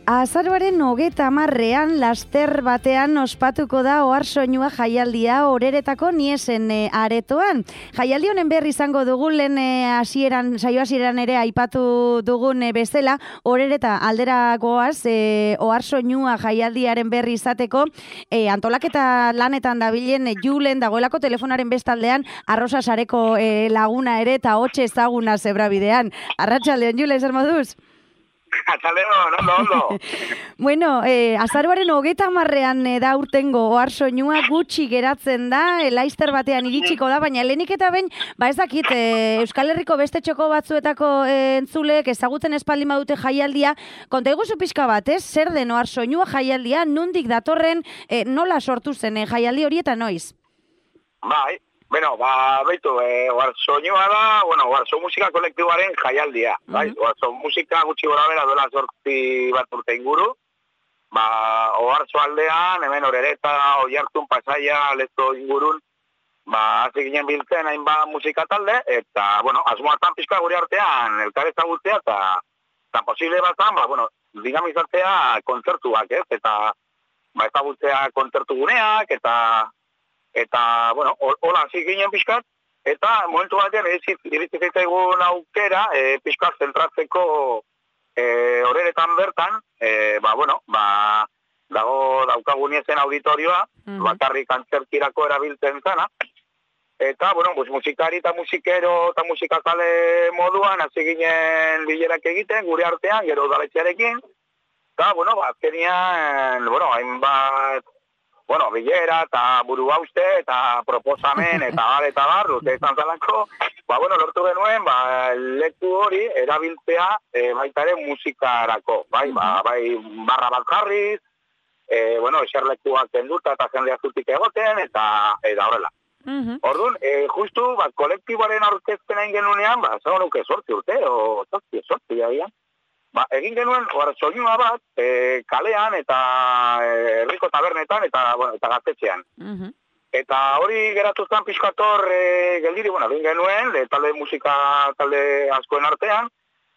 Azaroaren 30ean laster batean ospatuko da Oharsoinua jaialdia Oreretako Niesen aretoan. Jaialdi honen berri izango dugu lehen saio hasieran ere aipatu dugun bezala, Orereta aldera goaz Oharsoinua jaialdiaren berri izateko antolaketa lanetan dabilen Julen dagoelako telefonaren bestaldean Arrosa Sareko laguna ere eta hotxe ezaguna zebrabidean. Arratsaldeon Julen, zer moduz? Ondo. Bueno, azaroaren 30ean da urtengo Oharsoinua gutxi geratzen da, laster batean iritsiko da, baina lehenik eta behin, ez dakit, Euskal Herriko beste txoko batzuetako entzulek ezagutzen espaldin badute jaialdia, konta eguzu pixka bat, zer den Oharsoinua jaialdia, nondik datorren, nola sortu zen jaialdi hori eta noiz? Bai. Bueno, baitu, Oharsoinua da, Oharso musika kolektiboaren jaialdia, bai? Oharso musika gutxi gora bera duela 8 bat urte inguru, Oharso aldean, hemen Orereta, Oiartzun, Pasaia, Lezo ingurun, hasi ginen biltzen hainbat musika talde, eta, asmoatan pixka gure artean, elkar ezagutzea, eta posible batzan, dinamizatzea kontzertuak, eta, ezagutzea kontzertu guneak, eta, hola, hasi ginen pixkat, eta momentu batean iritsi zitzaigun aukera, pixkat zentratzeko Oreretan bertan, daukagun Niesen auditorioa, bakarrik antzerkirako erabiltzen zana, eta, musikari eta musikero eta musikazale moduan hasi ginen bilerak egiten, gure artean, gero udaletxearekin, eta, azkenian, hainbat, bilera eta buru hauste eta proposamen eta bar, dute izan zalako, lortu genuen, leku hori erabiltzea baita ere musikarako, bai, barra bat jarriz, eserlekuak kenduta eta jendea zutik egoten, eta horrela. Orduan, justu, kolektiboaren aurkezpen egin genunean, zago nuke 8 urte, o 8 jagian, egin genuen Oharsoinua bat kalean eta herriko tabernetan eta gaztetxean. Eta hori geratu zen pixkator geldiri, egin genuen, talde musika talde askoen artean.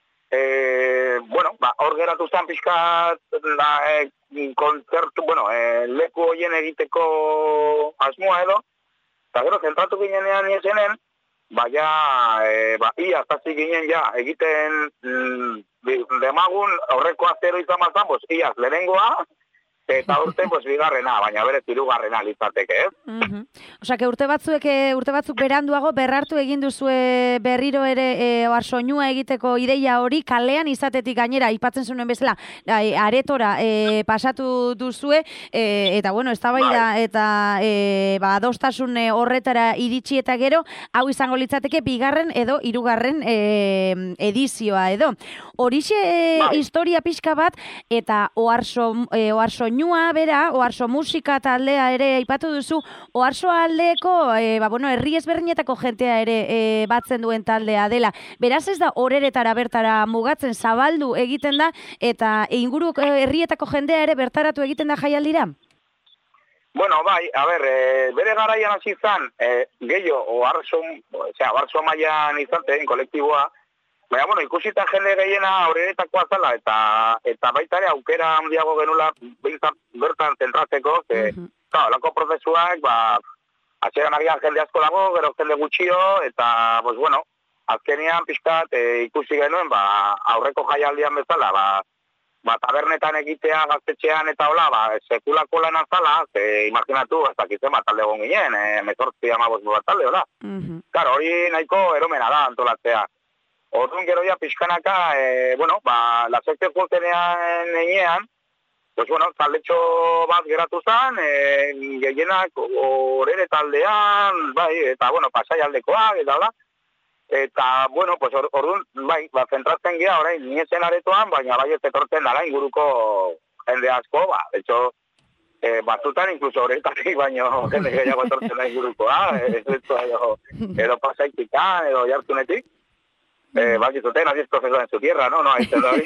Hor geratu zen pixkat kontzertu, leku horien egiteko asmoa edo. Eta gero zentratu ginenean Niesenen, ia zazti ginen egiten demagun aurreko azero izan mazan, iaz lehenengoa, eta urte bigarrena, baina berez 3garrena litzateke, ez? Osea, urte batzuk beranduago berrartu egin duzue berriro ere Oharsoinua egiteko ideia hori kalean izatetik gainera, aipatzen zuen bezala, aretora pasatu duzue, eta eztabaida eta adostasun horretara iritsi eta gero, hau izango litzateke 2. edo 3. Edizioa edo. Horixe historia pixka bat, eta Oharsoinua bera, Oharso musika taldea ere aipatu duzu, Oharso aldeko, herri ezberdinetako jentea ere batzen duen taldea dela. Beraz ez da Oreretara bertara mugatzen, zabaldu egiten da, eta inguru herrietako jendea ere bertaratu egiten da jaialdira? Bere garaian hasi izan, gehiago, Oharso mailan izan zen kolektiboa, ikusita jende gehiena Oreretakoa zela, eta baita ere aukera handiago genula bertan zentratzeko, lako prozesuak, atxeran agian jende asko dago, gero jende gutxio, eta, azkenian pixkat ikusi genuen, aurreko jaialdian bezala, tabernetan egitea gaztetxean eta hola, sekulako lan azala, imaginatu, ez dakitzen talde egon ginen, 18-15 bat talde, hola. Claro, hori nahiko eromena da antolatzea. Orduan gero ja pixkanaka, lasokte juntenean enean, taldetxo bat geratu zen, gehienak Orere taldean, eta, Pasai aldekoak, eta hola. Eta, orduan, zentratzen gea, orain, Niesen aretoan, baina ez etortzen dara inguruko jende asko, de hecho, batzutan, inkluso Oreretatik, baino jende gehiago etortzen da ingurukoa, edo Pasaitikan, edo Oiartzunetik. Bakizuten, aziz profesor en su tierra, no? No, aitzen da.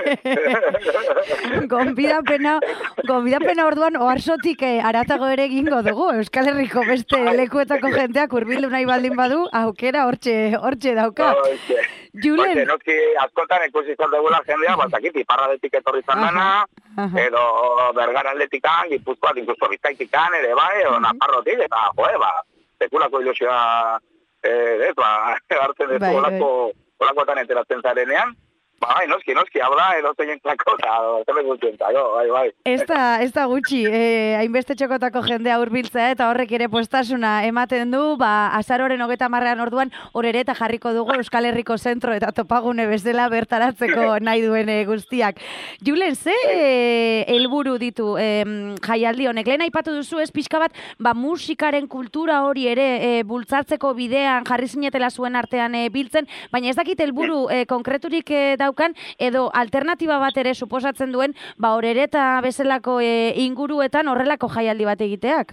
Gonbidapena orduan oarsotik aratago ere egingo dugu. Euskal Herriko beste lekuetako jendeak hurbildu nahi baldin badu, aukera hortxe dauka. Julen. Noski askotan ikusi izan dugula jendea, batakit, iparradetik etorri zandana, edo Bergara atletikan, Gipuzkoa, inkluso Bizkaitikan, ere bai, edo Nafarrotik, eta sekulako ilusioa, hartzen dezu olakoetan enteratzen zarenean, noski, hau da, edozein entzako, eta zeme guztientzako, bai. Ez da gutxi, hainbeste txokotako jendea hurbiltzea eta horrek ere postasuna ematen du, azaroren 30 orduan horere eta jarriko dugu Euskal Herriko zentro eta topagune bezala bertaratzeko nahi duen guztiak. Julen, ze helburu ditu jaialdi honek? Lehen aipatu duzu ez pixka bat, musikaren kultura hori ere bultzatzeko bidean jarri zinetela zuen artean biltzen, baina ez dakit helburu konkreturik daukan, edo alternatiba bat ere suposatzen duen, horere eta bezalako inguruetan horrelako jaialdi bat egiteak?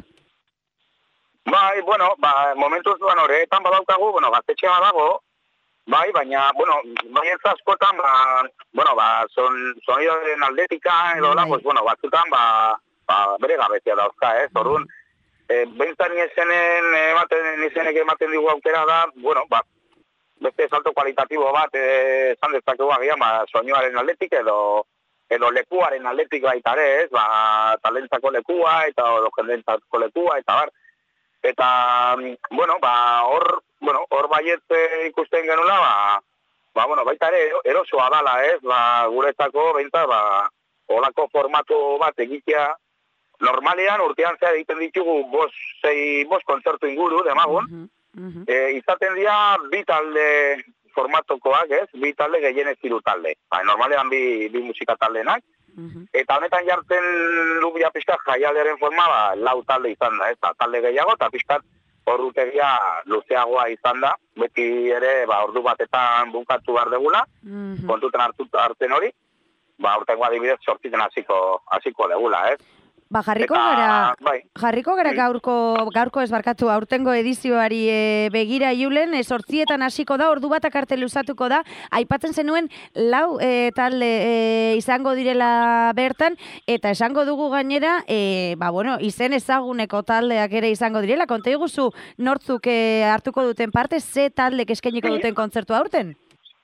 Momentuz duan horretan badaukagu, gaztetxea badago, baina, ez askotan, sonidoren aldetika, edo da, batzutan, bere gabezia dauzka, orduan, behintzat nizenek ematen digu aukera da, beste salto kualitatibo bat esan dezakegu agian, soinuaren aldetik edo lekuaren aldetik baita ere, talentzako lekua eta jendentzako lekua eta bar. Eta, hor baiet ikusten genula, baita ere erosoa dala, guretzako behintzat, holako formatu bat egitea. Normalean urtean zehar egiten ditugu 5 kontzertu inguru, demagun, izaten dira bi talde formatokoak, bi talde gehienez 3 talde. Normalean bi musika taldeenak, eta honetan jartzen lubia pixkat jaialdearen forma 4 talde izan da, eta talde gehiago, eta pixkat ordutegia luzeagoa izan da, beti ere ordu batetan bunkatu behar degula, kontuten hartzen hori, urtengo adibidez 8 hasiko degula, Jarriko gara gaurko ezbarkatu aurtengo edizioari begira, Julen, 8 hasiko da, ordu batak arte luzatuko da, aipatzen zenuen 4 talde izango direla bertan, eta esango dugu gainera, izen ezaguneko taldeak ere izango direla, konta iguzu nortzuk hartuko duten parte, ze taldek eskainiko duten kontzertu aurten?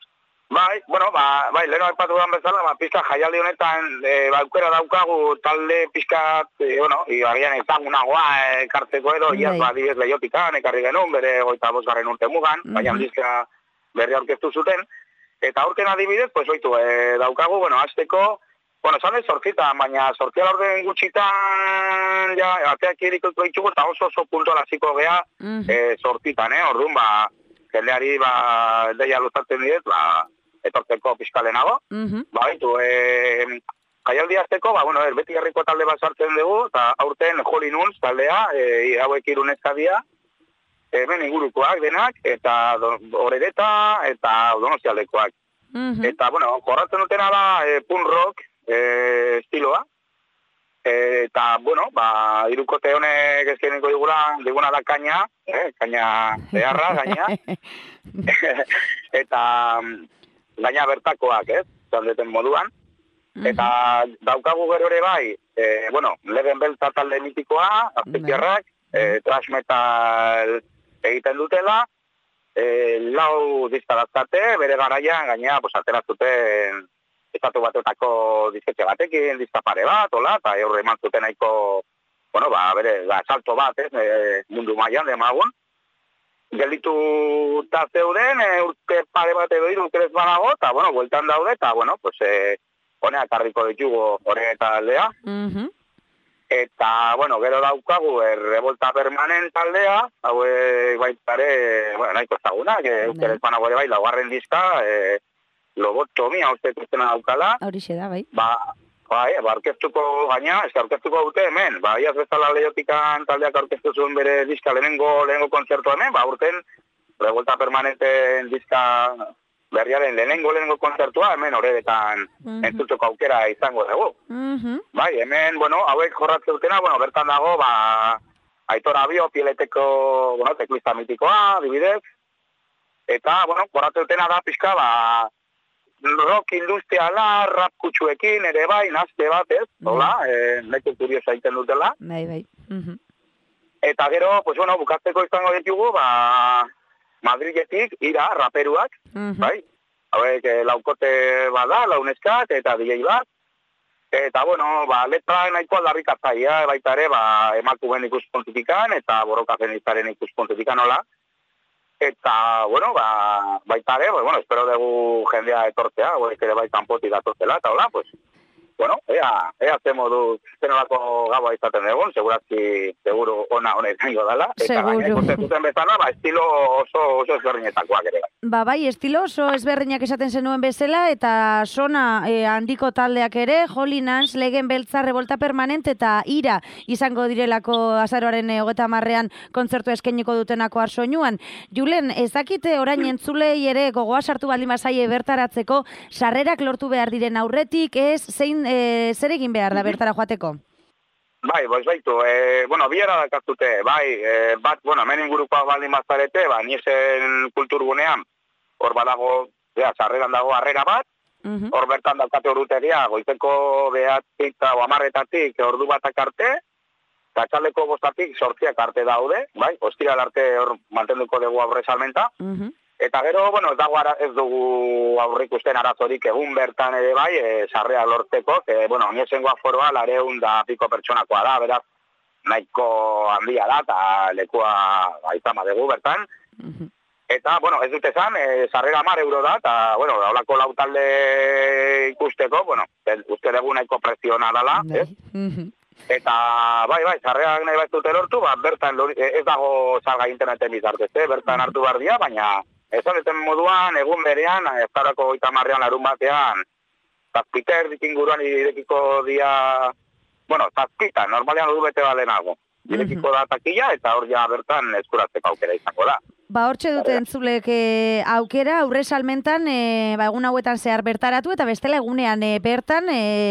Leheno aipatu duan bezala, pizka jaialdi honetan aukera daukagu talde pizkat, agian ezagunagoa ekartzeko edo, iaz adibidez Leiotikan, ekarri genuen, bere 25. urte mugan, baina dizka berri aurkeztu zuten, eta aurten adibidez, daukagu, hasteko, esan ez 8, baina 8 orden gutxitan, ateak irikutu ditugu, eta oso puntual hasiko gea 8, orduan, jendeari, deia luzatzen didez, etortzeko pixkalenago. Jaialdi azteko, beti herriko talde bat sartzen dugu, eta aurten Holy Nuns taldea, hauek Irunezka dira, hemen ingurukoak denak, eta Orereta, eta Donostialdekoak. Eta, jorratzen dutena da punk rock estiloa, eta, irukote honek ezkeniko diguna da kaina beharra, gaina, eta gaina bertakoak, zaldeten moduan, eta daukagu gero ere bai, lehen beltza talde mitikoa, aztekiarrak, thrash metal egiten dutela, 4 diskaraztate, bere garaian, gaina, ateratzuten estatu batetako disketxe batekin, diskapare bat, eta eurre eman zuten nahiko, bere, salto bat, mundu mailan demagun. Gelditu eta zeuden, urte pare bat edo 3 urte banago, eta, bueltan daude, eta, honeak harriko ditugu hori eta aldea. Eta, gero daukagu, revolta permanent taldea, hau baitare, nahiko ezagunak, urte banago ere bai, 4. diska, lobotomia uste ikusten daukala. Horixe da, bai. Orkestuko gaina, orkestuko dute hemen. Iaz bezala Leiotikan taldeak orkestu zuen bere diska lehenengo kontzertu hemen, urten revolta permanenten diska berriaren lehenengo kontzertua hemen horretan entzutzeko aukera izango dugu. Hemen, hauek jorratzen dutena, bertan dago, Aitor Abio, Pieleteko, teklista mitikoa, dibidez, Eta, bueno, borratu dutena da pixka, rock industriala, rap kutsuekin ere bai, nazte bat, ez? Hola, neko kuriosa egiten dutela. Bai. Eta gero, pues bueno, bukatzeko izango ditugu, Madriletik, ira, raperuak, bai? Hauek, laukote bada, launeskak, eta DJ bat. Eta, bueno, letra nahiko aldarrikatzaia, baita ere, emakumeen ikuspuntutikan, eta borroka feministaren ikuspuntutikan hola. Eta, bueno, baita ere, bueno, espero dugu jendea etortzea, hauek ere bai kanpotik datortzela, eta hola, pues, bueno, ea ze modu zenolako gaua izaten dugun, seguro ona izango dela. Eta gaina ikusten zuten bezala, estilo oso ezberdinetakoak ere. Bai, estilo oso ezberdinak esaten zenuen bezala, eta sona handiko taldeak ere, Holy Nance, Legen Beltza, Revolta Permanent eta Ira izango direlako azaroaren 30ean kontzertu eskainiko dutenako arsoinuan. Julen, ez dakite orain entzulei ere gogoa sartu baldin bazaie bertaratzeko, sarrerak lortu behar diren aurretik, ez zer egin behar da bertara joateko? Bai, baitu, bueno, biera dakaztute, bat, bueno, hemen ingurukoak baldin bazarete, niesen kulturgunean, hor badago, sarreran dago harrera bat, hor bertan daukate ordutegia, goizeko 9 o 10 ordu batak arte, eta txaleko 5 8 arte daude, bai, ostiral arte hor mantenduko dugu aurre salmenta, eta gero, bueno, ez dugu aurrikusten arazorik egun bertan ere bai, sarrea lortzeko, bueno, niesengo aforoa 200 piko pertsonakoa da, beraz, nahiko handia da, eta lekua izan dugu bertan. Eta, bueno, ez dute esan, sarrera 10 euro da, eta, bueno, daulako lau talde ikusteko, bueno, uste dugu nahiko presiona dela, ez? Eta, bai, sarreak nahi bat dute lortu, bertan ez dago salga interneten bizartez, bertan hartu behar dira, baina esan moduan, egun berean, ezkarako 30ean larun batean, zazpiter dikinguruan irekiko dia, bueno, zazpitan, normalean du bete balenago. Irekiko da takila, eta hor ja bertan eskuratzeko aukera izango da. Hortxe dute entzulek aukera, aurre salmentan, egun hauetan zehar bertaratu, eta bestela egunean bertan,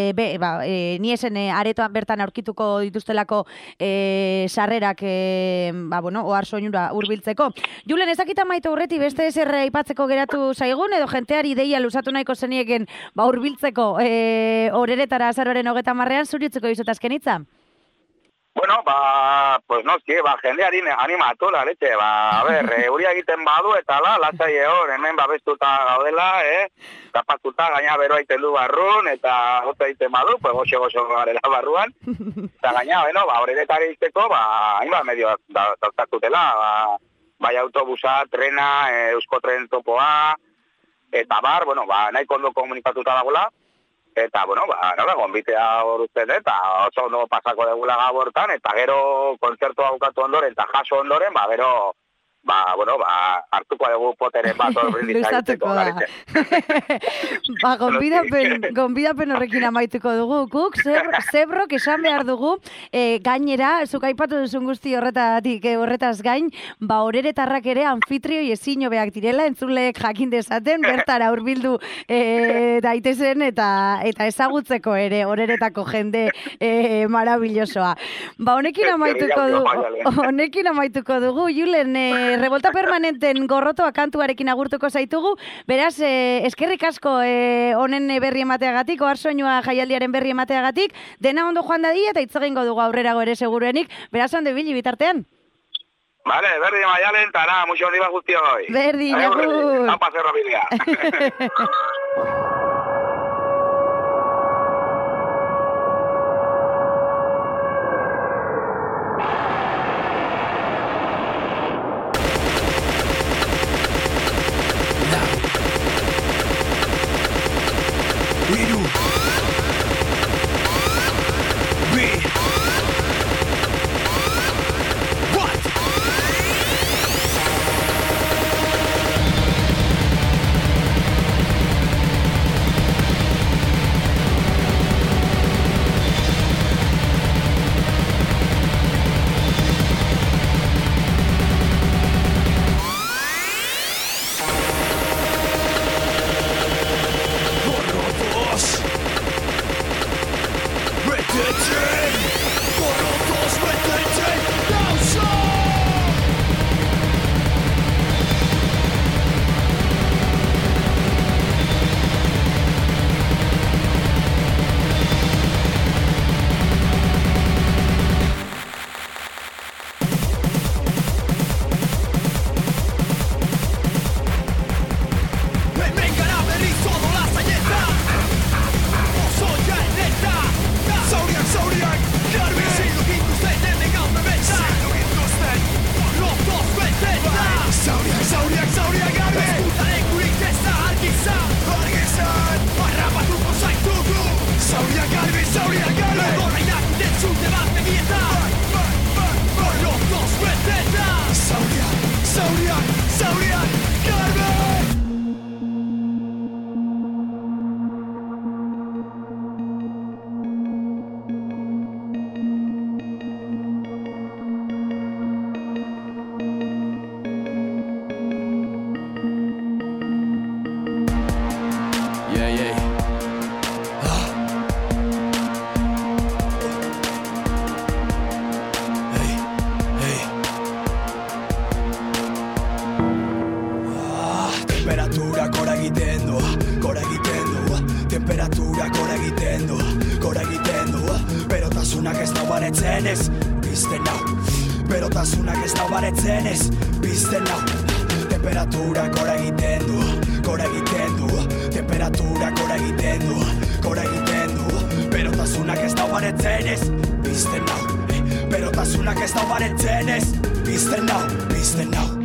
niesen aretoan bertan aurkituko dituztelako sarrerak, ohar soinura hurbiltzeko. Julen, ezakita maite horreti beste ezer aipatzeko geratu zaigun, edo jenteari ideia luzatu nahiko zenieken hurbiltzeko horeretara azaroaren 30ean zuritzeko dizut azkenitza? Bueno, pues noski, jendeari animatu, la leche, euria egiten badu, eta lasai hor, hemen babestuta gaudela, tapatuta, gaina beroa egiten du barrun, eta gota egiten badu, pues goxo garela barruan, eta gaina, horeretari izteko, hainbat medio dauztatutela, bai autobusa, trena, euskotren topoa, eta nahiko ondo komunikatuta dagoela, eta, gonbitea hor usten, eta oso ondo pasako degula gabortan, eta gero kontzertua bukatu ondoren, eta jaso ondoren, gero, hartuko dugu poteren bat hor brindisa egiteko. Gonbidapen horrekin amaituko dugu, guk, zebrok esan behar dugu, gainera, zuk aipatu duzun guzti horretaz gain, horeretarrak ere anfitrioi ezin hobeak direla, entzulek jakin dezaten, bertara hurbildu daitezen, eta ezagutzeko ere horeretako jende marabillosoa. Honekin amaituko dugu, Julen, Revolta Permanenten gorrotoa kantuarekin agurtuko zaitugu, beraz, eskerrik asko honen berri emateagatik, oharsoinua jaialdiaren berri emateagatik, dena ondo joan dadila eta hitz egingo dugu aurrerago ere seguruenik, beraz ondo ibili bitartean. Vale, berdin maialen, eta mucho ondi bat guztio goi. Berdin, agur. Hau paseo rapidea. Temperatura gora egiten du, temperatura gora egiten du, berotasunak ez nau baretzen ez, bizten nau, berotasunak ez nau baretzen ez, bizten nau, temperatura gora egiten du, temperatura gora egiten du, berotasunak ez nau baretzen ez, bizten nau, berotasunak ez nau baretzen ez, bizten nau,